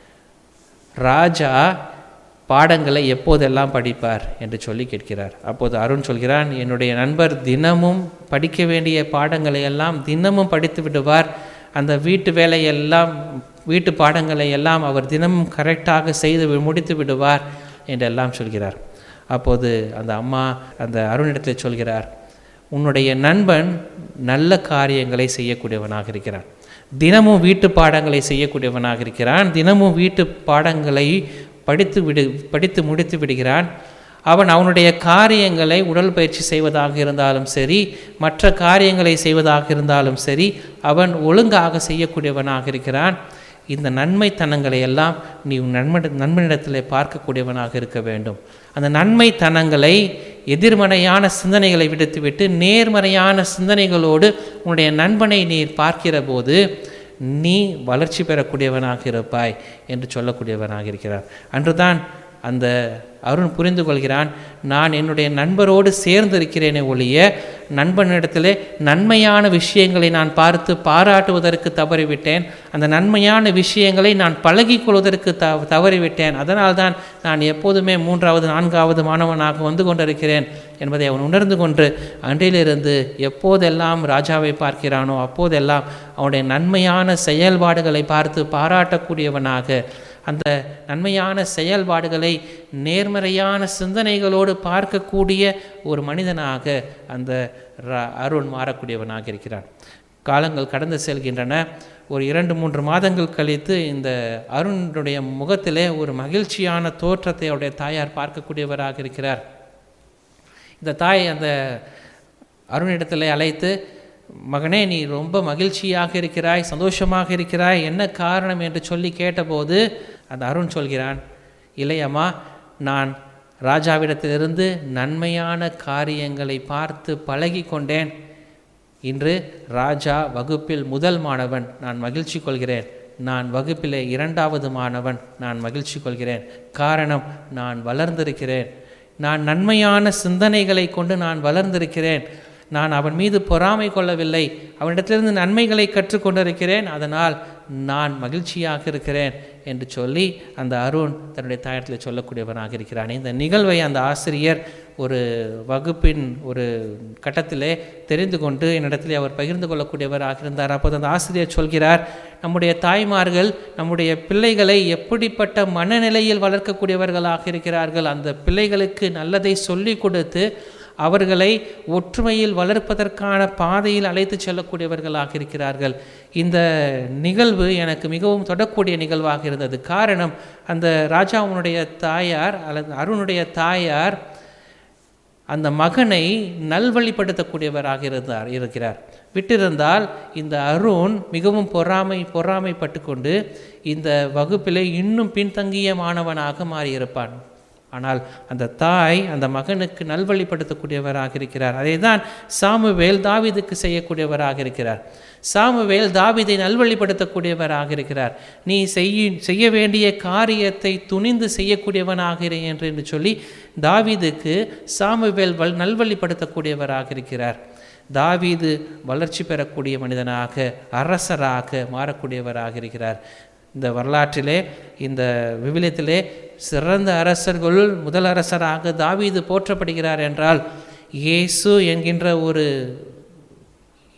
ராஜா பாடங்களை எப்போதெல்லாம் படிப்பார் என்று சொல்லி கேட்கிறார். அப்போது அருண் சொல்கிறான், என்னுடைய நண்பர் தினமும் படிக்க வேண்டிய பாடங்களை எல்லாம் தினமும் படித்து விடுவார், அந்த வீட்டு வேலையெல்லாம் வீட்டு பாடங்களை எல்லாம் அவர் தினமும் கரெக்டாக செய்து முடித்து விடுவார் என்றெல்லாம் சொல்கிறார். அப்போது அந்த அம்மா அந்த அருணிடத்தில் சொல்கிறார், உன்னுடைய நண்பன் நல்ல காரியங்களை செய்யக்கூடியவனாக இருக்கிறான், தினமும் வீட்டு பாடங்களை செய்யக்கூடியவனாக இருக்கிறான், தினமும் வீட்டு பாடங்களை படித்து விடு படித்து முடித்து விடுகிறான். அவன் அவனுடைய காரியங்களை உடல் பயிற்சி செய்வதாக இருந்தாலும் சரி, மற்ற காரியங்களை செய்வதாக இருந்தாலும் சரி, அவன் ஒழுங்காக செய்யக்கூடியவனாக இருக்கிறான். இந்த நன்மைத்தனங்களை எல்லாம் நீ உன் நண்ப நண்பனிடத்தில் பார்க்கக்கூடியவனாக இருக்க வேண்டும். அந்த நன்மைத்தனங்களை, எதிர்மறையான சிந்தனைகளை விடுத்துவிட்டு நேர்மறையான சிந்தனைகளோடு உன்னுடைய நண்பனை நீ பார்க்கிற போது நீ வளர்ச்சி பெறக்கூடியவனாக இருப்பாய் என்று சொல்லக்கூடியவனாக இருக்கிறார். அன்றுதான் அந்த அருண் புரிந்து கொள்கிறான், நான் என்னுடைய நண்பரோடு சேர்ந்து இருக்கிறேனே ஒழிய நண்பனிடத்திலே நன்மையான விஷயங்களை நான் பார்த்து பாராட்டுவதற்கு தவறிவிட்டேன், அந்த நன்மையான விஷயங்களை நான் பழகி கொள்வதற்கு த தவறிவிட்டேன் அதனால்தான் நான் எப்போதுமே மூன்றாவது நான்காவது மாணவனாக வந்து கொண்டிருக்கிறேன் என்பதை அவன் உணர்ந்து கொண்டு அன்றையிலிருந்து எப்போதெல்லாம் ராஜாவை பார்க்கிறானோ அப்போதெல்லாம் அவனுடைய நன்மையான செயல்பாடுகளை பார்த்து பாராட்டக்கூடியவனாக, அந்த நன்மையான செயல்பாடுகளை நேர்மறையான சிந்தனைகளோடு பார்க்கக்கூடிய ஒரு மனிதனாக அந்த அருண் மாறக்கூடியவனாக இருக்கிறான். காலங்கள் கடந்து செல்கின்றன. ஒரு இரண்டு மூன்று மாதங்கள் கழித்து இந்த அருணுடைய முகத்திலே ஒரு மகிழ்ச்சியான தோற்றத்தை அவருடைய தாயார் பார்க்கக்கூடியவராக இருக்கிறார். இந்த தாய் அந்த அருணிடத்திலே அழைத்து, மகனே, நீ ரொம்ப மகிழ்ச்சியாக இருக்கிறாய், சந்தோஷமாக இருக்கிறாய், என்ன காரணம் என்று சொல்லி கேட்டபோது அந்த அருண் சொல்கிறான், இல்லையம்மா, நான் ராஜாவிடத்திலிருந்து நன்மையான காரியங்களை பார்த்து பழகி கொண்டேன். இன்று ராஜா வகுப்பில் முதல் மாணவன், நான் மகிழ்ச்சி கொள்கிறேன். நான் வகுப்பிலே இரண்டாவது மாணவன், நான் மகிழ்ச்சி கொள்கிறேன். காரணம், நான் வளர்ந்திருக்கிறேன். நான் நன்மையான சிந்தனைகளை கொண்டு நான் வளர்ந்திருக்கிறேன். நான் அவன் மீது பொறாமை கொள்ளவில்லை, அவனிடத்திலிருந்து நன்மைகளை கற்றுக்கொண்டிருக்கிறேன், அதனால் நான் மகிழ்ச்சியாக இருக்கிறேன் என்று சொல்லி அந்த அருண் தன்னுடைய தாயத்தில் சொல்லக்கூடியவனாக இருக்கிறான். இந்த நிகழ்வை அந்த ஆசிரியர் ஒரு வகுப்பின் ஒரு கட்டத்திலே தெரிந்து கொண்டு என்னிடத்திலே அவர் பகிர்ந்து கொள்ளக்கூடியவராக இருந்தார். அப்போது அந்த ஆசிரியர் சொல்கிறார், நம்முடைய தாய்மார்கள் நம்முடைய பிள்ளைகளை எப்படிப்பட்ட மனநிலையில் வளர்க்கக்கூடியவர்களாக இருக்கிறார்கள். அந்த பிள்ளைகளுக்கு நல்லதை சொல்லி கொடுத்து அவர்களை ஒற்றுமையில் வளர்ப்பதற்கான பாதையில் அழைத்து செல்லக்கூடியவர்களாக இருக்கிறார்கள். இந்த நிகழ்வு எனக்கு மிகவும் தொடக்கூடிய நிகழ்வாக இருந்தது. காரணம், அந்த ராஜாவுனுடைய தாயார் அல்லது அருணுடைய தாயார் அந்த மகனை நல்வழிப்படுத்தக்கூடியவராக இருந்தார் இருக்கிறார் விட்டிருந்தால் இந்த அருண் மிகவும் பொறாமை பொறாமைப்பட்டு கொண்டு இந்த வகுப்பிலே இன்னும் பின்தங்கிய மாணவனாக மாறியிருப்பான். ஆனால் அந்த தாய் அந்த மகனுக்கு நல்வழிப்படுத்தக்கூடியவராக இருக்கிறார். அதை தான் சாமுவேல் தாவீதுக்கு செய்யக்கூடியவராக இருக்கிறார். சாமுவேல் தாவீதை நல்வழிப்படுத்தக்கூடியவராக இருக்கிறார். நீ செய்ய செய்ய வேண்டிய காரியத்தை துணிந்து செய்யக்கூடியவனாக இரு என்று என்று சொல்லி தாவீதுக்கு சாமுவேல் வல் நல்வழிப்படுத்தக்கூடியவராக இருக்கிறார். தாவீது வளர்ச்சி பெறக்கூடிய மனிதனாக, அரசராக மாறக்கூடியவராக இருக்கிறார். இந்த வரலாற்றிலே, இந்த விவிலியத்திலே சிறந்த அரசர்களுள் முதல் அரசராக தாவீது போற்றப்படுகிறார் என்றால் இயேசு என்கின்ற ஒரு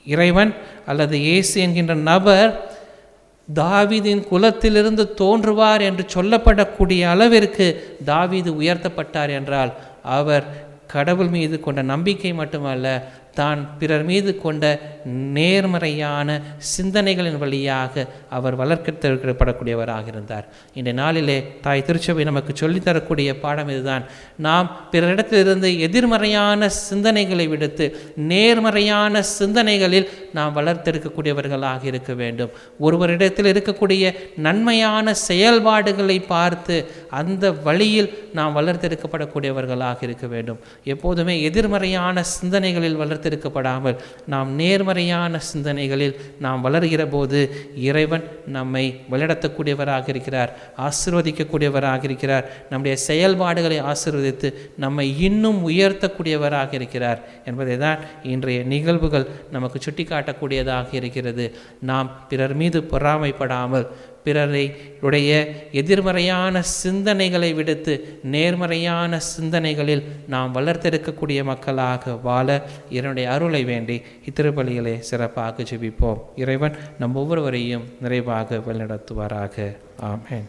இறைவன் அல்லது இயேசு என்கின்ற நபர் தாவீதின் குலத்திலிருந்து தோன்றுவார் என்று சொல்லப்படக்கூடிய அளவிற்கு தாவீது உயர்த்தப்பட்டார் என்றால் அவர் கடவுள் மீது கொண்ட நம்பிக்கை மட்டுமல்ல, தான் பிறர் மீது கொண்ட நேர்மறையான சிந்தனைகளின் வழியாக அவர் வளர்க்கப்படக்கூடியவராக இருந்தார். இந்த நாளிலே தாய் திருச்சபை நமக்கு சொல்லித்தரக்கூடிய பாடம் இதுதான். நாம் பிறரிடத்திலிருந்து எதிர்மறையான சிந்தனைகளை விடுத்து நேர்மறையான சிந்தனைகளில் நாம் வளர்த்தெடுக்கக்கூடியவர்களாக இருக்க வேண்டும். ஒருவரிடத்தில் இருக்கக்கூடிய நன்மையான செயல்பாடுகளை பார்த்து அந்த வழியில் நாம் வளர்த்தெடுக்கப்படக்கூடியவர்களாக இருக்க வேண்டும். எப்போதுமே எதிர்மறையான சிந்தனைகளில் வளர்த்து இருக்கப்படாமல் நாம் நேர்மறையான சிந்தனைகளில் நாம் வளர்கிற போது இறைவன் நம்மை வழிநடத்தக்கூடியவராக இருக்கிறார், ஆசீர்வதிக்கக்கூடியவராக இருக்கிறார். நம்முடைய செயல்பாடுகளை ஆசீர்வதித்து நம்மை இன்னும் உயர்த்தக்கூடியவராக இருக்கிறார் என்பதை தான் இன்றைய நிகழ்வுகள் நமக்கு சுட்டிக்காட்டக்கூடியதாக இருக்கிறது. நாம் பிறர் மீது பொறாமைப்படாமல் பிறரை உடைய எதிர்மறையான சிந்தனைகளை விடுத்து நேர்மறையான சிந்தனைகளில் நாம் வளர்த்தெடுக்கக்கூடிய மக்களாக வாழ இறைவனுடைய அருளை வேண்டி இத்திருப்பலிகளை சிறப்பாக ஜெபிப்போம். இறைவன் நம் ஒவ்வொருவரையும் நிறைவாக வழிநடத்துவாராக. ஆமென்.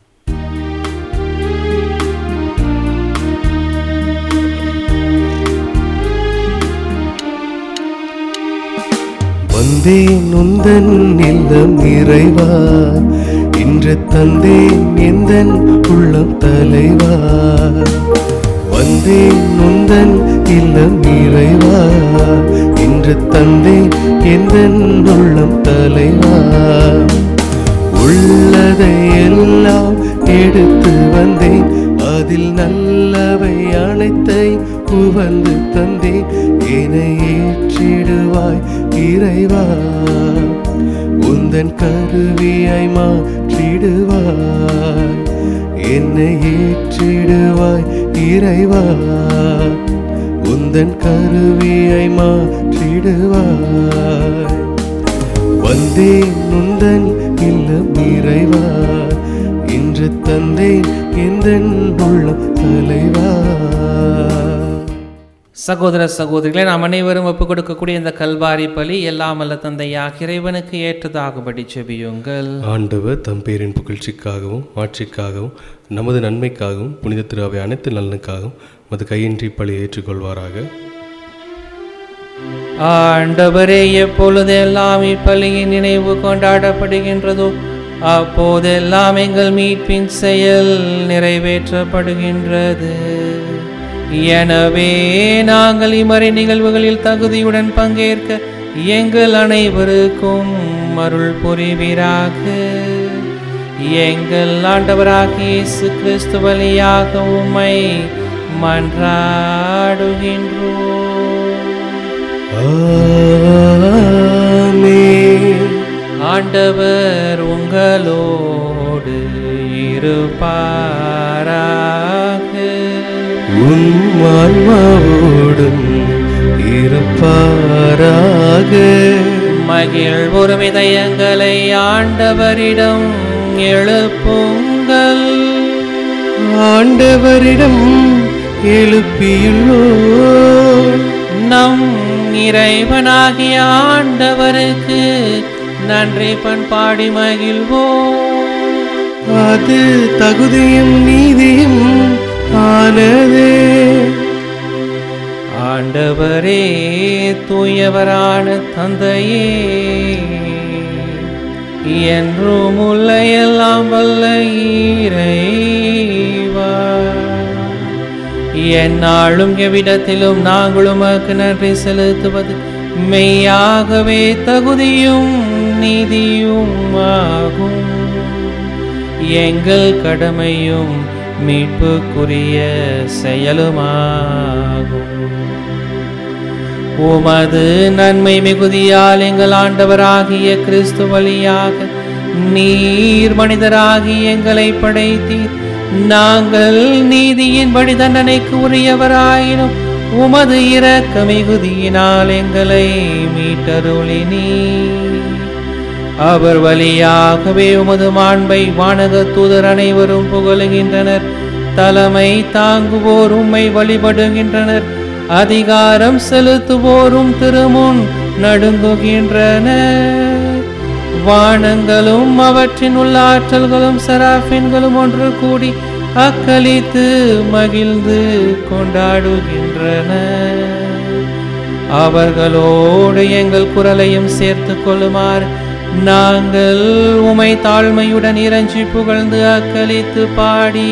வந்தேன் உந்தன் இல்லம் இறைவா, இன்று தந்தேன் எந்தன் உள்ளம் தலைவா. வந்தேன் உந்தன் இல்லம் இறைவா, இன்று தந்தேன் எந்தன் உள்ளம் தலைவா. உள்ளதை எல்லாம் எடுத்து வந்தேன், அதில் நல்லவை அனைத்தை புகழ்ந்து தந்தேன். என்னை ஏற்றிடுவாய் இறைவா, உந்தன் கருவியாய் மாற்றிடுவாய். என்னை ஏற்றிடுவாய் இறைவா, உந்தன் கருவியாய் மாற்றிடுவாய். வந்தேன் உந்தன் இல்லம் இறைவா, இன்று தந்தேன் எந்தன் உள்ளம் தலைவா. சகோதர சகோதரிகளை நாம் அனைவரும் ஒப்புக் கொடுக்கக்கூடிய இந்த கல்வாரி பலி எல்லாம் அல்ல தந்தையாக இறைவனுக்கு ஏற்றதாகும்படி செபியுங்கள். ஆண்டவர் தம் பேரின் புகழ்ச்சிக்காகவும் ஆட்சிக்காகவும் நமது நன்மைக்காகவும் புனித திருவை அனைத்து நலனுக்காகவும் மது கையின்றி பலி ஏற்றுக்கொள்வாராக. ஆண்டவரே, எப்பொழுதெல்லாம் இப்பலியின் நினைவு கொண்டாடப்படுகின்றதோ அப்போதெல்லாம் எங்கள் மீட்பின் செயல் நிறைவேற்றப்படுகின்றது. எனவே நாங்கள் இம்மறை நிகழ்வுகளில் தகுதியுடன் பங்கேற்க எங்கள் அனைவருக்கும் அருள் புரிவீராக. எங்கள் ஆண்டவராகிய இயேசு கிறிஸ்து வழியாக உம்மை மன்றாடுகின்றோம். ஆமென். ஆண்டவர் உங்களோடு இருப்பாராக. உம் ஆன்மாவோடும் இருப்பாராக. மகிழ்வுறும் இதயங்களை ஆண்டவரிடம் எழுப்புங்கள். ஆண்டவரிடம் எழுப்பியுள்ளோம். நம் இறைவனாகிய ஆண்டவருக்கு நன்றி பண்பாடி மகிழ்வோம். அது தகுதியும் நீதியும் ஆனதே. ஆண்டவரே, தூயவரான தந்தையே, என்றும் உள்ள எல்லாம் வல்ல இறைவா, எந்நாளும் எவ்விடத்திலும் நாங்கள் உமக்கு நன்றி செலுத்துவது மெய்யாகவே தகுதியும் நீதியும் ஆகும். எங்கள் கடமையும் மீட்புக்குரிய செயலுமாகும். உமது நன்மை மிகுதியால் எங்கள் ஆண்டவராகிய கிறிஸ்து வழியாக நீர் மனிதராகி எங்களை படைத்தீர். நாங்கள் நீதியின்படி தண்டனைக்கு உரியவராயினும் உமது இரக்க மிகுதியினால் எங்களை மீட்டருளினீர். அவர் வழியாகவே உமது மாண்பை வானக தூதர் அனைவரும் புகழுகின்றனர். தலைமை தாங்குவோர் உம்மை வழிபடுகின்றனர். அதிகாரம் செலுத்துவோரும் திருமுன் நடுங்குகின்றன. வானங்களும் அவற்றின் உள்ள ஆற்றல்களும் சராஃபின்களும் ஒன்று கூடி அக்களித்து மகிழ்ந்து கொண்டாடுகின்றன. அவர்களோடு எங்கள் குரலையும் சேர்த்து கொள்ளுமாறு நாங்கள் உமை தாழ்மையுடன் இறைஞ்சி புகழ்ந்து அக்களித்து பாடி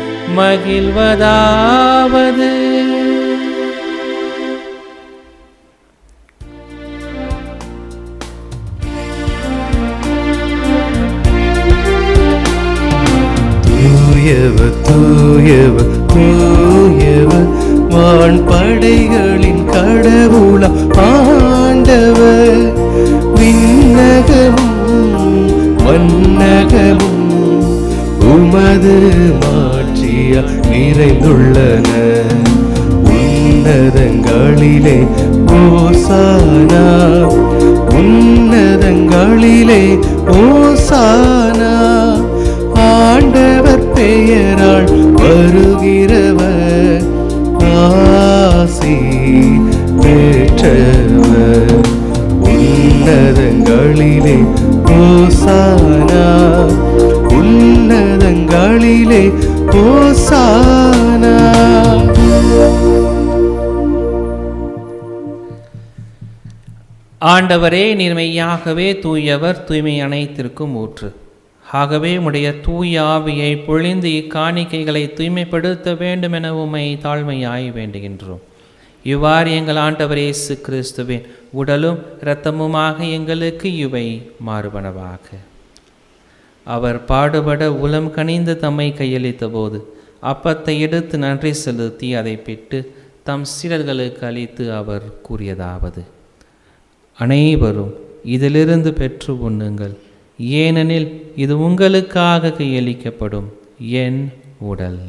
மகிழ்வதாவது: தூயவர் தூயவர் தூயவர் வான் படைகளின் கடவுள ஆண்டவர். விண்ணகமும் மண்ணகமும் உமது மாட்சியால் நிறைந்துள்ளன. உன்னதங்களிலே ஓசானா, உன்னதங்களிலே ஓசானா. ஆண்டவர் பெயரால் வருகிறவர் ஆசி பெற்றவர். உன்னதங்களிலே ஓசானா, உன்னதங்களிலே ஓசானா. ஆண்டவரே, நீர் மெய்யாகவே தூயவர், தூய்மை அனைத்திற்கும் ஊற்று. ஆகவே உடைய தூய ஆவியை பொழிந்து இக்காணிக்கைகளை தூய்மைப்படுத்த வேண்டும் என உம்மை தாழ்மையாய் வேண்டுகின்றோம். இவ்வாறு எங்கள் ஆண்டவர் இயேசு கிறிஸ்துவின் உடலும் இரத்தமுமாக எங்களுக்கு இவை மாறுபனவாக. அவர் பாடுபட உளம் கனிந்து தம்மை கையளித்த போது அப்பத்தை எடுத்து நன்றி செலுத்தி அதை பிட்டு தம் சீடர்களுக்கு அளித்து அவர் கூறியதாவது: அனைவரும் இதிலிருந்து பெற்று உண்ணுங்கள், ஏனெனில் இது உங்களுக்காக கையளிக்கப்படும் என் உடல்.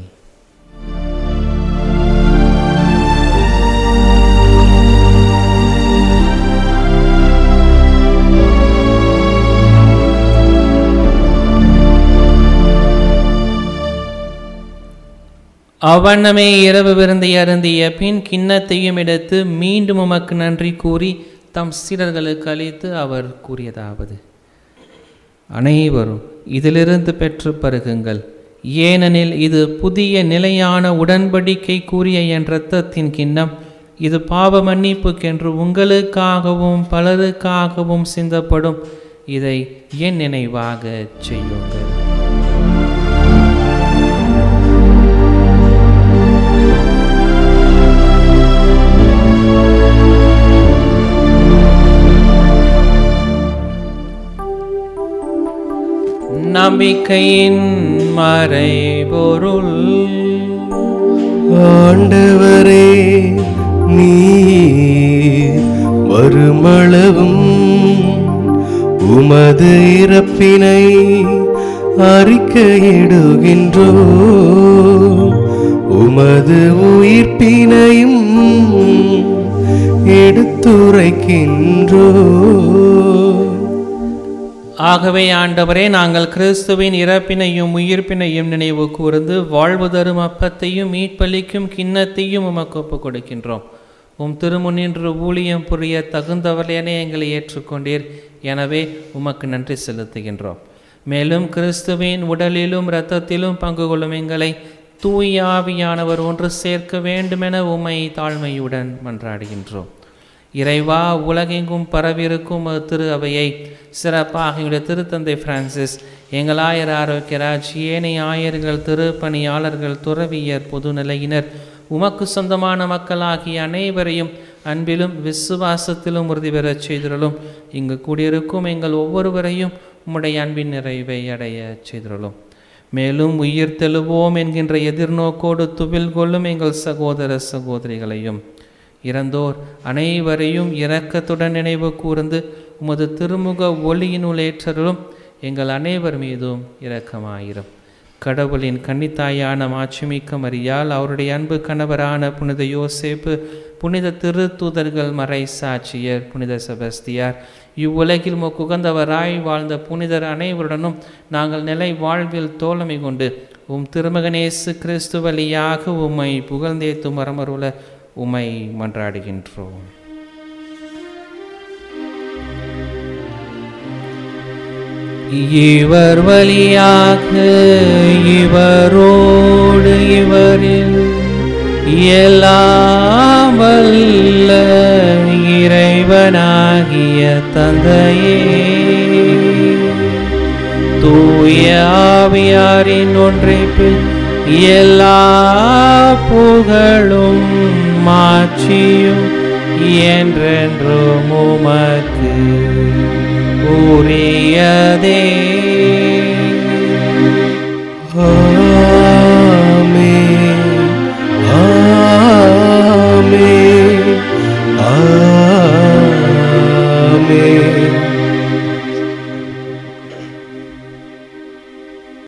அவ்வண்ணமே இரவு விருந்தை அருந்திய பின் கிண்ணத்தையும் எடுத்து மீண்டும் உமக்கு நன்றி கூறி தம் சீடர்களுக்கு அளித்து அவர் கூறியதாவது: அனைவரும் இதிலிருந்து பெற்று பருகுங்கள், ஏனெனில் இது புதிய நிலையான உடன்படிக்கை கூறிய என் இரத்தத்தின் கிண்ணம். இது பாவ மன்னிப்புக்கென்று உங்களுக்காகவும் பலருக்காகவும் சிந்தப்படும். இதை என் நினைவாக செய்யுங்கள். நம்பிக்கையின் மறைபொருள். ஆண்டவரே, நீர் வருமளவும் உமது இறப்பினை அறிக்கையிடுகின்றோம், உமது உயிர்ப்பினையும் எடுத்துரைக்கின்றோம். ஆகவே ஆண்டவரே, நாங்கள் கிறிஸ்துவின் இறப்பினையும் உயிர்ப்பினையும் நினைவு கூர்ந்து வாழ்வு தரும் அப்பத்தையும் மீட்பளிக்கும் கிண்ணத்தையும் உமக்கு ஒப்புக் கொடுக்கின்றோம். உம் திருமுன்னின்று ஊழியம் புரிய தகுந்தவர்களென எங்களை ஏற்றுக்கொண்டீர். எனவே உமக்கு நன்றி செலுத்துகின்றோம். மேலும் கிறிஸ்துவின் உடலிலும் இரத்தத்திலும் பங்கு கொள்ளும் எங்களை தூய ஆவியானவர் ஒன்று சேர்க்க வேண்டுமென உம்மை தாழ்மையுடன் மன்றாடுகின்றோம். இறைவா, உலகெங்கும் பரவிருக்கும் திரு அவையை சிறப்பாக எங்களுடைய திருத்தந்தை பிரான்சிஸ், எங்கள் ஆயர் ஆரோக்கியராஜ், ஏனைய ஆயர்கள், திருப்பணியாளர்கள், துறவியர், பொதுநிலையினர், உமக்கு சொந்தமான மக்களாகிய அனைவரையும் அன்பிலும் விசுவாசத்திலும் உறுதி பெறச் செய்திருளும். இங்கு கூடியிருக்கும் எங்கள் ஒவ்வொருவரையும் உம்முடைய அன்பின் நிறைவை அடைய செய்திருளும். மேலும் உயிர் தெழுவோம் என்கின்ற எதிர்நோக்கோடு துவில் கொள்ளும் எங்கள் சகோதர சகோதரிகளையும் இறந்தோர் அனைவரையும் இரக்கத்துடன் நினைவு கூர்ந்து உமது திருமுக ஒளியினுள் ஏற்றலும். எங்கள் அனைவர் மீதும் இரக்கமாயிரும். கடவுளின் கன்னித்தாயான மாட்சிமிக்க மரியாள், அவருடைய அன்பு கணவரான புனித யோசேப்பு, புனித திருத்தூதர்கள், மறை சாட்சியர், புனித செபஸ்தியார், இவ்வுலகில் உகந்தவராய் வாழ்ந்த புனிதர் அனைவருடனும் நாங்கள் நிலை வாழ்வில் தோழமை கொண்டு உம் திருமகனேசு கிறிஸ்து வழியாக உம்மை புகழ்ந்தேத்தும் வரமருள உம்மை மன்றாடுகின்றோம். இவர் வழியாக இவரோடு இவரில் எல்லாம் வல்ல இறைவனாகிய தந்தையே, தூய ஆவியாரின் ஒன்றைப்பில் எல்லா புகழும் மாட்சியும் என்றென்றும் உமக்கு உரியதே.